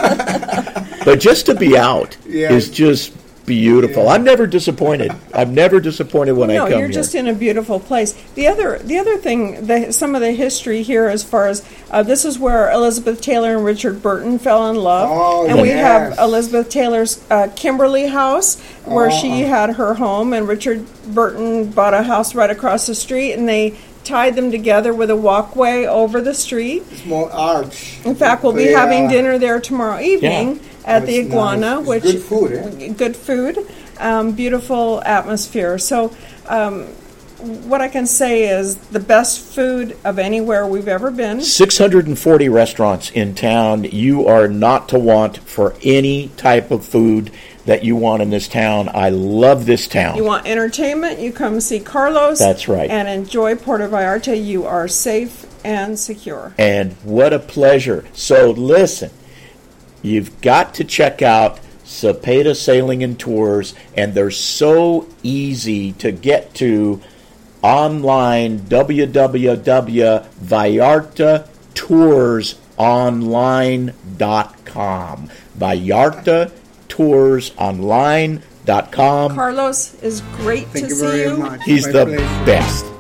But just to be out Yeah. is just beautiful. Yeah. I'm never disappointed. I'm never disappointed when no, I come you're here. just in a beautiful place. The other, the other thing, the, some of the history here, as far as uh, this is where Elizabeth Taylor and Richard Burton fell in love, Oh, and we yes. have Elizabeth Taylor's uh, Kimberly House, where Oh. she had her home, and Richard Burton bought a house right across the street, and they tied them together with a walkway over the street. small arch. In fact, we'll be They, having uh, dinner there tomorrow evening at the That's Iguana, nice. It's which good food, eh? good food, um, beautiful atmosphere. So, um, what I can say is the best food of anywhere we've ever been. six hundred forty restaurants in town. You are not to want for any type of food that you want in this town. I love this town. You want entertainment? You come see Carlos. That's right. And enjoy Puerto Vallarta. You are safe and secure. And what a pleasure. So listen, you've got to check out Zapata Sailing and Tours, and they're so easy to get to online, w w w dot vallarta tours online dot com. vallarta tours online dot com. Carlos is great Thank to you see very you. much. He's My the pleasure. best.